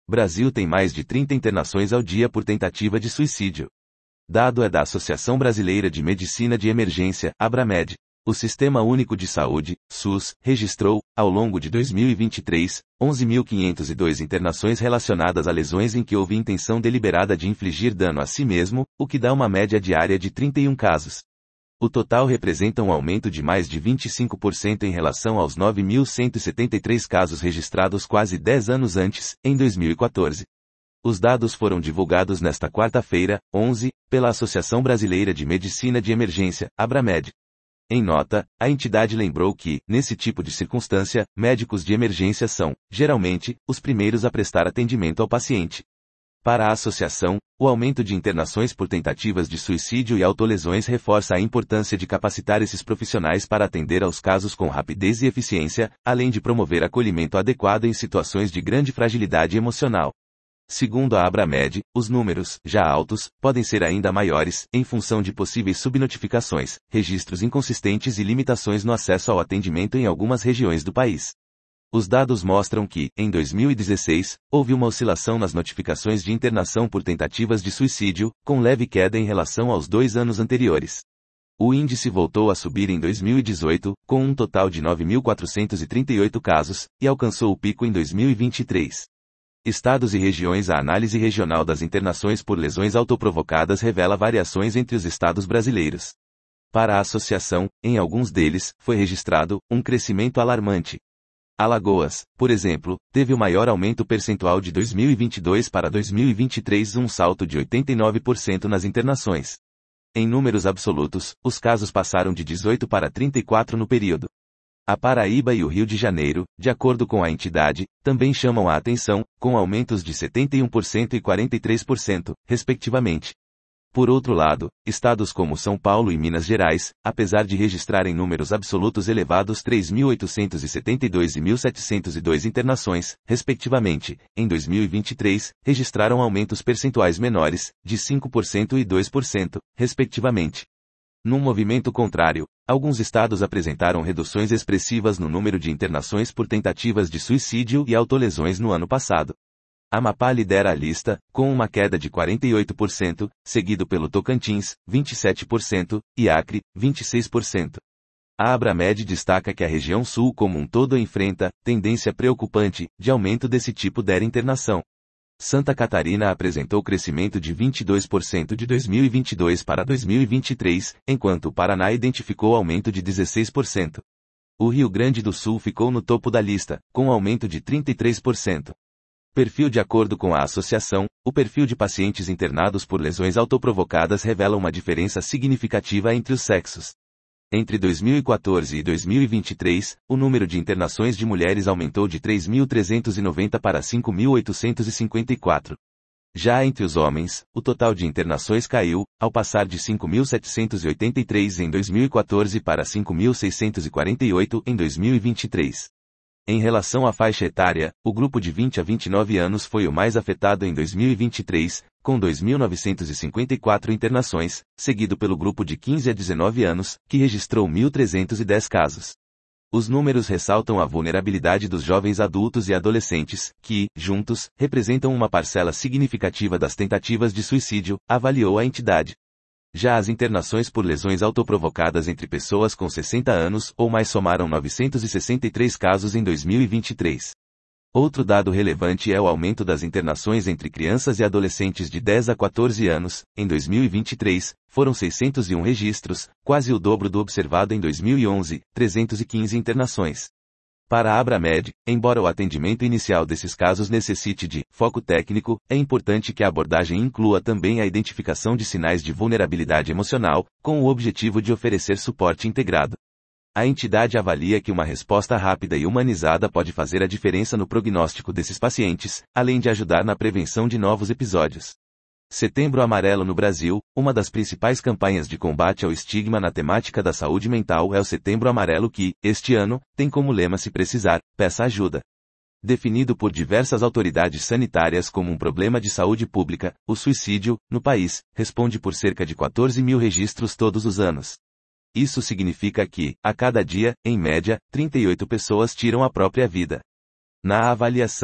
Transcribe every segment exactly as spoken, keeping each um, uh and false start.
Brasil tem mais de trinta internações ao dia por tentativa de suicídio. Dado é da Associação Brasileira de Medicina de Emergência, Abramed. O Sistema Único de Saúde, SUS, registrou, ao longo de dois mil e vinte e três, onze mil quinhentas e dois internações relacionadas a lesões em que houve intenção deliberada de infligir dano a si mesmo, o que dá uma média diária de trinta e um casos. O total representa um aumento de mais de vinte e cinco por cento em relação aos nove mil cento e setenta e três casos registrados quase dez anos antes, em dois mil e quatorze. Os dados foram divulgados nesta quarta-feira, onze, pela Associação Brasileira de Medicina de Emergência, Abramed. Em nota, a entidade lembrou que, nesse tipo de circunstância, médicos de emergência são, geralmente, os primeiros a prestar atendimento ao paciente. Para a associação, o aumento de internações por tentativas de suicídio e autolesões reforça a importância de capacitar esses profissionais para atender aos casos com rapidez e eficiência, além de promover acolhimento adequado em situações de grande fragilidade emocional. Segundo a Abramed, os números, já altos, podem ser ainda maiores, em função de possíveis subnotificações, registros inconsistentes e limitações no acesso ao atendimento em algumas regiões do país. Os dados mostram que, em dois mil e dezesseis, houve uma oscilação nas notificações de internação por tentativas de suicídio, com leve queda em relação aos dois anos anteriores. O índice voltou a subir em dois mil e dezoito, com um total de nove mil quatrocentos e trinta e oito casos, e alcançou o pico em dois mil e vinte e três. Estados e regiões. A análise regional das internações por lesões autoprovocadas revela variações entre os estados brasileiros. Para a associação, em alguns deles, foi registrado um crescimento alarmante. Alagoas, por exemplo, teve o maior aumento percentual de dois mil e vinte e dois para dois mil e vinte e três, um salto de oitenta e nove por cento nas internações. Em números absolutos, os casos passaram de dezoito para trinta e quatro no período. A Paraíba e o Rio de Janeiro, de acordo com a entidade, também chamam a atenção, com aumentos de setenta e um por cento e quarenta e três por cento, respectivamente. Por outro lado, estados como São Paulo e Minas Gerais, apesar de registrarem números absolutos elevados três mil oitocentos e setenta e dois e mil setecentos e dois internações, respectivamente, em dois mil e vinte e três, registraram aumentos percentuais menores, de cinco por cento e dois por cento, respectivamente. Num movimento contrário, alguns estados apresentaram reduções expressivas no número de internações por tentativas de suicídio e autolesões no ano passado. Amapá lidera a lista, com uma queda de quarenta e oito por cento, seguido pelo Tocantins, vinte e sete por cento, e Acre, vinte e seis por cento. A Abramed destaca que a região sul como um todo enfrenta tendência preocupante de aumento desse tipo de internação. Santa Catarina apresentou crescimento de vinte e dois por cento de dois mil e vinte e dois para dois mil e vinte e três, enquanto o Paraná identificou aumento de dezesseis por cento. O Rio Grande do Sul ficou no topo da lista, com aumento de trinta e três por cento. Perfil. De acordo com a associação, o perfil de pacientes internados por lesões autoprovocadas revela uma diferença significativa entre os sexos. Entre dois mil e quatorze e dois mil e vinte e três, o número de internações de mulheres aumentou de três mil trezentos e noventa para cinco mil oitocentos e cinquenta e quatro. Já entre os homens, o total de internações caiu, ao passar de cinco mil setecentos e oitenta e três em dois mil e quatorze para cinco mil seiscentos e quarenta e oito em dois mil e vinte e três. Em relação à faixa etária, o grupo de vinte a vinte e nove anos foi o mais afetado em dois mil e vinte e três, com dois mil novecentos e cinquenta e quatro internações, seguido pelo grupo de quinze a dezenove anos, que registrou mil trezentos e dez casos. Os números ressaltam a vulnerabilidade dos jovens adultos e adolescentes, que, juntos, representam uma parcela significativa das tentativas de suicídio, avaliou a entidade. Já as internações por lesões autoprovocadas entre pessoas com sessenta anos ou mais somaram novecentos e sessenta e três casos em dois mil e vinte e três. Outro dado relevante é o aumento das internações entre crianças e adolescentes de dez a quatorze anos. Em dois mil e vinte e três, foram seiscentos e um registros, quase o dobro do observado em dois mil e onze, trezentas e quinze internações. Para a Abramed, embora o atendimento inicial desses casos necessite de foco técnico, é importante que a abordagem inclua também a identificação de sinais de vulnerabilidade emocional, com o objetivo de oferecer suporte integrado. A entidade avalia que uma resposta rápida e humanizada pode fazer a diferença no prognóstico desses pacientes, além de ajudar na prevenção de novos episódios. Setembro Amarelo no Brasil, uma das principais campanhas de combate ao estigma na temática da saúde mental é o Setembro Amarelo que, este ano, tem como lema "Se precisar, peça ajuda". Definido por diversas autoridades sanitárias como um problema de saúde pública, o suicídio, no país, responde por cerca de quatorze mil registros todos os anos. Isso significa que, a cada dia, em média, trinta e oito pessoas tiram a própria vida. Na avaliação,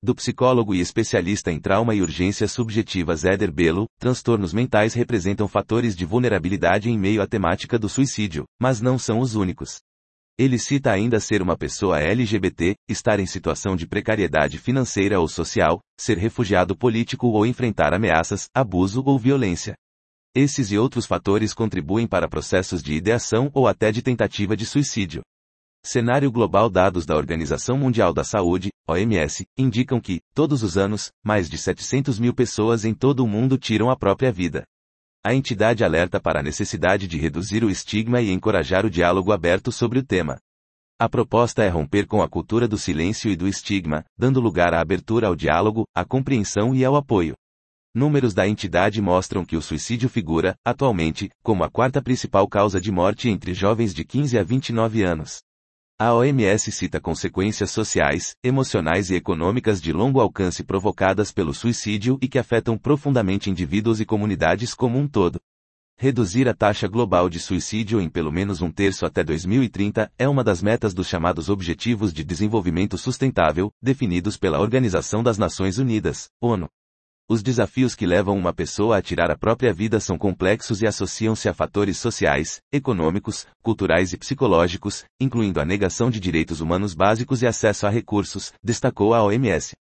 Do psicólogo e especialista em trauma e urgências subjetivas Éder Belo, transtornos mentais representam fatores de vulnerabilidade em meio à temática do suicídio, mas não são os únicos. Ele cita ainda ser uma pessoa L G B T, estar em situação de precariedade financeira ou social, ser refugiado político ou enfrentar ameaças, abuso ou violência. Esses e outros fatores contribuem para processos de ideação ou até de tentativa de suicídio. Cenário global. Dados da Organização Mundial da Saúde, O M S, indicam que, todos os anos, mais de setecentas mil pessoas em todo o mundo tiram a própria vida. A entidade alerta para a necessidade de reduzir o estigma e encorajar o diálogo aberto sobre o tema. A proposta é romper com a cultura do silêncio e do estigma, dando lugar à abertura ao diálogo, à compreensão e ao apoio. Números da entidade mostram que o suicídio figura, atualmente, como a quarta principal causa de morte entre jovens de quinze a vinte e nove anos. A O M S cita consequências sociais, emocionais e econômicas de longo alcance provocadas pelo suicídio e que afetam profundamente indivíduos e comunidades como um todo. Reduzir a taxa global de suicídio em pelo menos um terço até dois mil e trinta é uma das metas dos chamados Objetivos de Desenvolvimento Sustentável, definidos pela Organização das Nações Unidas, ONU. Os desafios que levam uma pessoa a tirar a própria vida são complexos e associam-se a fatores sociais, econômicos, culturais e psicológicos, incluindo a negação de direitos humanos básicos e acesso a recursos, destacou a O M S.